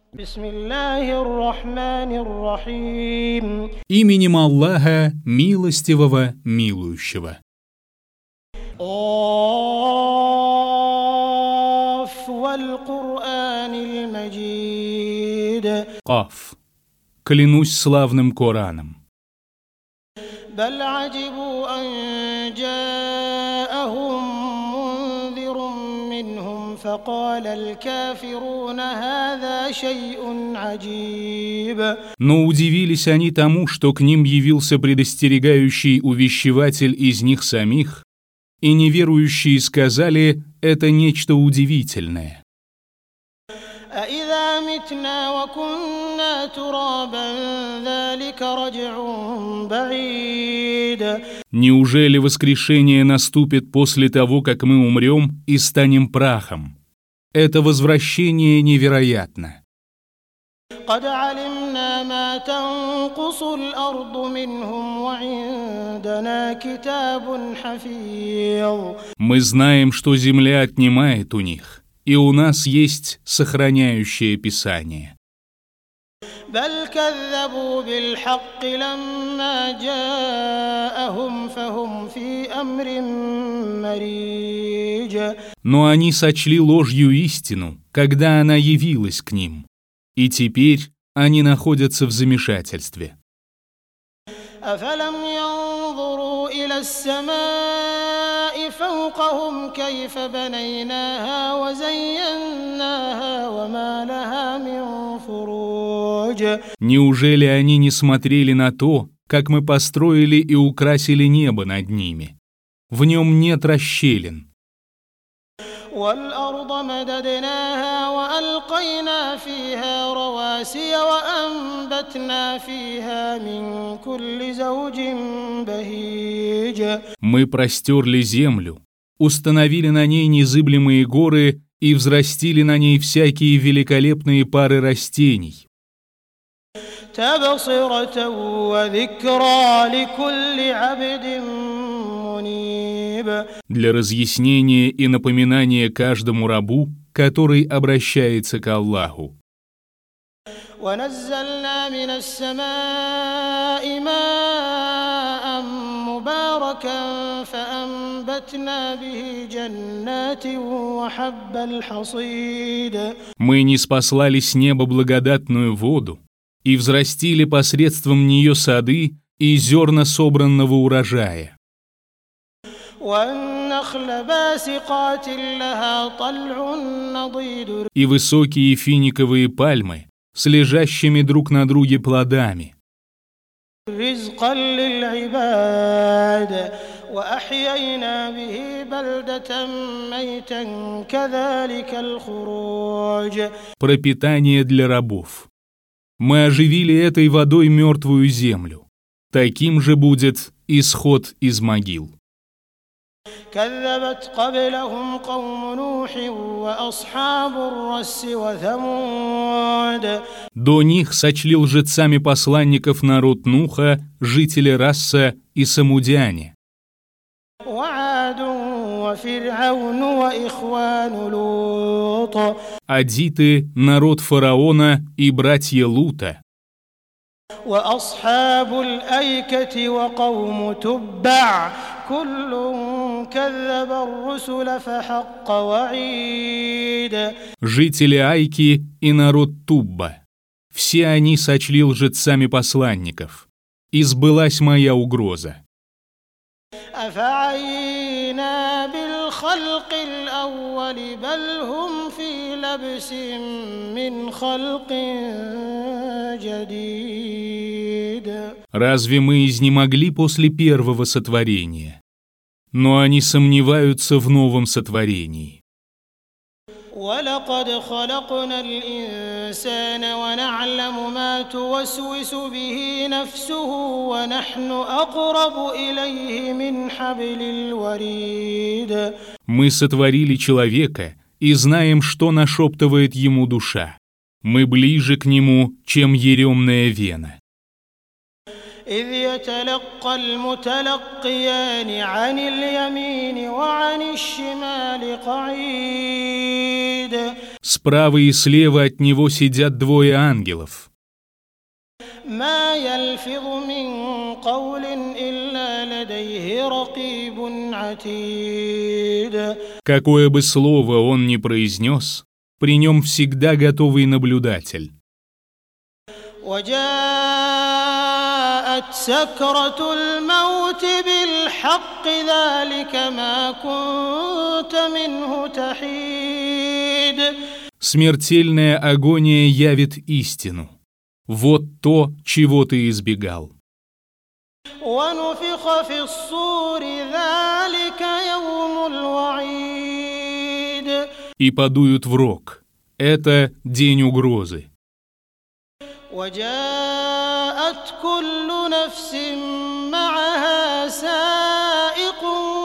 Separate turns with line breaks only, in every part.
Именем Аллаха, милостивого, милующего. Каф. Клянусь славным Кораном. Но удивились они тому, что к ним явился предостерегающий увещеватель из них самих, и неверующие сказали: это нечто удивительное. Неужели воскрешение наступит после того, как мы умрем и станем прахом? Это возвращение невероятно. Мы знаем, что земля отнимает у них, и у нас есть сохраняющее Писание. Но они сочли ложью истину, когда она явилась к ним, и теперь они находятся в замешательстве. Неужели они не смотрели на то, как мы построили и украсили небо над ними? В нем нет расщелин. Мы простерли землю, установили на ней незыблемые горы и взрастили на ней всякие великолепные пары растений. Для разъяснения и напоминания каждому рабу, который обращается к Аллаху. Мы ниспослали с неба благодатную воду и взрастили посредством нее сады и зерна собранного урожая. И высокие финиковые пальмы с лежащими друг на друге плодами. Пропитание для рабов. Мы оживили этой водой мертвую землю. Таким же будет исход из могил. До них сочли лжецами посланников народ Нуха, жители Расса и самудяне. Адиты, народ фараона и братья Лута. Жители Айки и народ Тубба. Все они сочли лжецами посланников. И сбылась моя угроза. Разве мы изнемогли после первого сотворения? Но они сомневаются в новом сотворении. Мы сотворили человека и знаем, что нашептывает ему душа. Мы ближе к нему, чем еремная вена. Справа и слева от него сидят двое ангелов.
ما يلفظ من قول إلا لديه رقيب عتيد.
Какое бы слово он ни произнес, при нем всегда готовый наблюдатель.
وجاءت سكرة الموت بالحق ذلك ما كنت منه تحيد.
Смертельная агония явит истину. Вот то, чего ты избегал.
ونفخ في الصور ذلك يوم الوعيد.
И подуют в рог. Это день угрозы.
وجاءت كل نفس معها سائق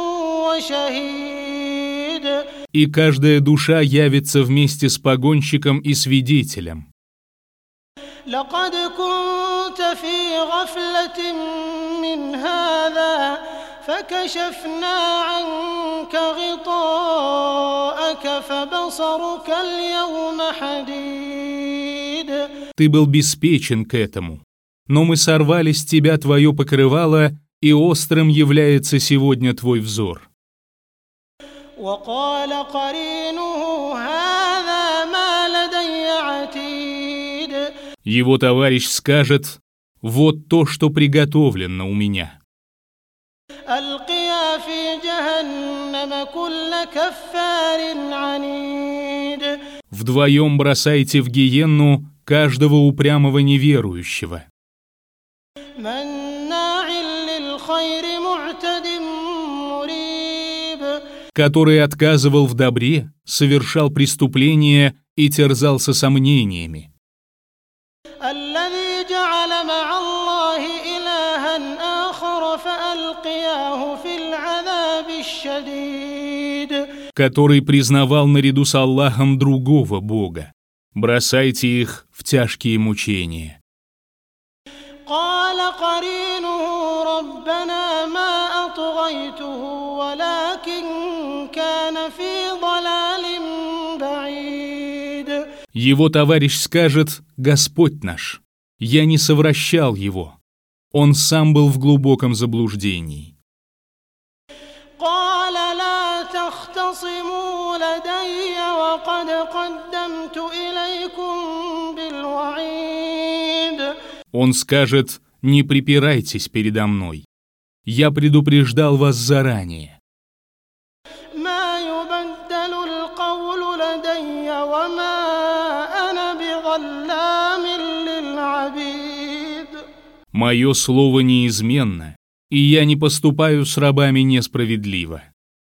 وشهيد.
И каждая душа явится вместе с погонщиком и свидетелем.
لقد كنت في غفلة من هذا فكشفنا عنك غطاءك فبصرك اليوم حديد.
Ты был беспечен к этому, но мы сорвали с тебя твое покрывало, и острым является сегодня твой взор.
وقال قرينه هذا ما لدي عتيد.
Его товарищ скажет: вот то, что приготовлено у меня.
ألقيا في جهنم كل كفار عنيد.
Вдвоем бросайте в гиенну каждого упрямого неверующего,
مناع للخير معتد مريب.
который отказывал в добре, совершал преступления и терзался сомнениями,
الذي جعل مع الله إلها آخر فألقياه في العذاب الشديد.
который признавал наряду с Аллахом другого Бога. Бросайте их в тяжкие мучения.
قال قرينه ربنا ما أطغيته ولكن كان في ضلال بعيد.
Его товарищ скажет: Господь наш, я не совращал его. Он сам был в глубоком заблуждении.
قال لا تختصموا لدي وقد قدمت إليكم بالوعيد.
Он скажет: не припирайтесь передо мной. Я предупреждал вас заранее.
ما يبدل القول لدي وما أنا بظلام للعبيد.
Мое слово неизменно, и я не поступаю с рабами несправедливо.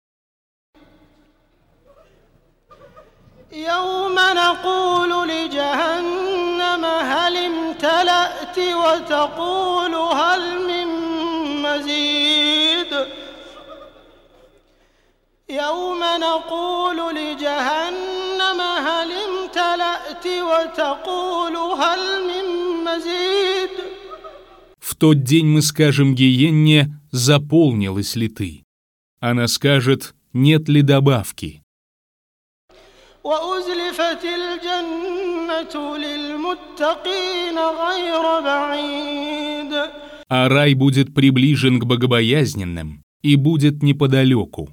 يوم نقول لجهنم هل امتلأت وتقول هل من مزيد. يوم نقول لجهنم هل امتلأت وتقول هل من مزيد.
В тот день мы скажем гиенне: заполнилась ли ты? Она скажет: нет ли добавки?
وأزلفت الجنة للمتقين غير بعيد.
А рай будет приближен к богобоязненным и будет неподалеку.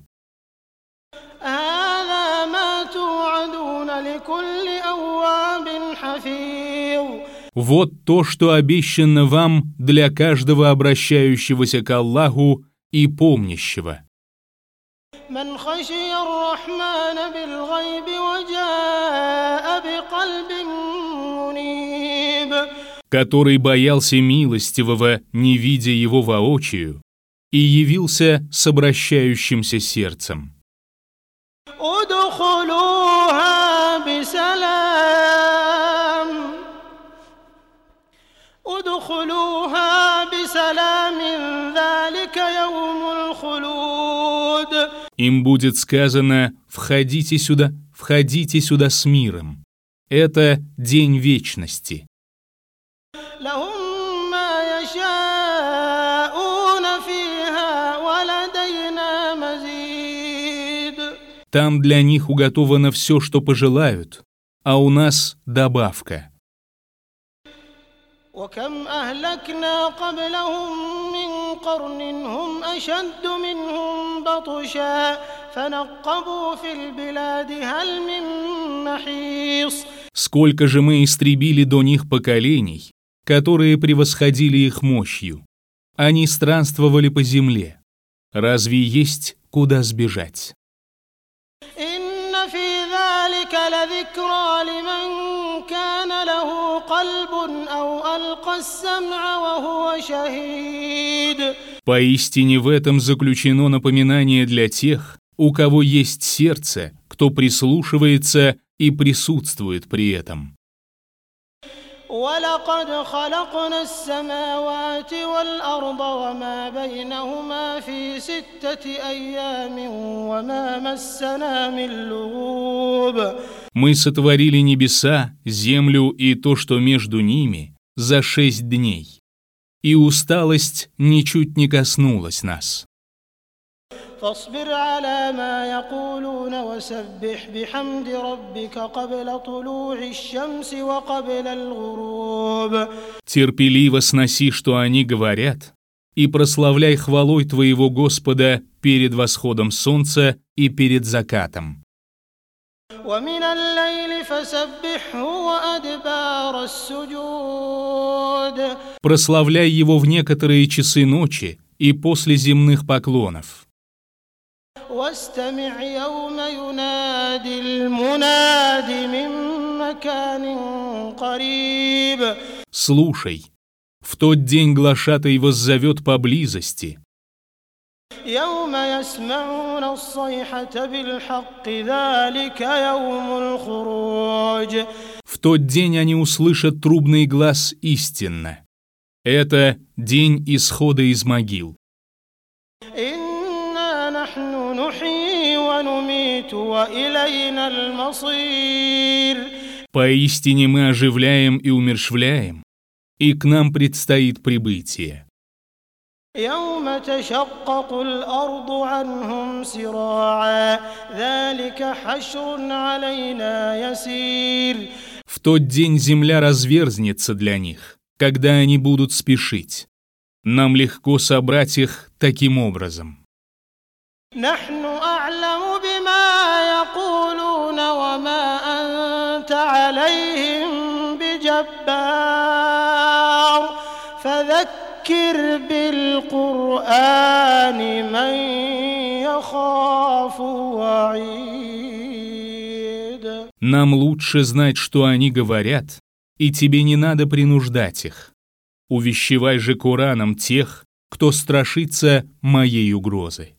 هذا ما توعدون لكل أواب حفيظ.
Вот то, что обещано вам для каждого обращающегося к Аллаху и помнящего,
من خشي الرحمن بالغيب وجاء بقلب منيب.
который боялся милостивого, не видя его воочию, и явился с обращающимся сердцем.
ادخلوها بسلام. ادخلوها بسلام ذلك يوم الخلود.
Им будет сказано: входите сюда с миром. Это день вечности.
لهم ما يشاءون فيها ولدينا مزيد.
Там для них уготовано все, что пожелают, а у нас добавка.
وكم أهلكنا قبلهم من قرن هم أشد منهم بطشا فنقبوا في البلاد هل من محيص.
Сколько же мы истребили до них поколений, которые превосходили их мощью. Они странствовали по земле. Разве есть куда сбежать?
إن في ذلك لذكرى لمن كان له قلب أو ألقى السمع وهو شهيد.
Поистине в этом заключено напоминание для тех, у кого есть сердце, кто прислушивается и присутствует при этом.
ولقد خلقنا السماوات والأرض وما بينهما في 6 أيام وما مسنا من لغوب.
Мы сотворили небеса, землю и то, что между ними, за 6 дней. И усталость ничуть не коснулась нас.
فاصبر على ما يقولون وسبح بحمد ربك قبل طلوع الشمس وقبل الغروب.
Терпеливо сноси, что они говорят, и прославляй хвалой твоего Господа перед восходом солнца и перед закатом.
ومن الليل فسبحه وأدبار السجود.
Прославляй его в некоторые часы ночи и после земных поклонов.
واستمع يوم ينادي المناد من مكان قريب.
Слушай, в тот день глашатай воззовет поблизости.
يوم يسمعون الصيحة بالحق ذلك يوم الخروج.
В тот день они услышат трубный глас истинно. Это день исхода из могил.
إنا نحن نحيي ونميت وإلينا المصير.
Поистине мы оживляем и умерщвляем, и к нам предстоит прибытие.
يوم تشقق الأرض عنهم سراعا ذلك حشر علينا يسير.
В тот день земля разверзнется для них, когда они будут спешить. Нам легко собрать их таким образом.
نحن أعلم بما يقولون وما أنت عليهم بجبار فذكر بالقرآن من يخاف وعيد.
Нам лучше знать, что они говорят, и тебе не надо принуждать их. Увещевай же Кораном тех, кто страшится моей угрозы.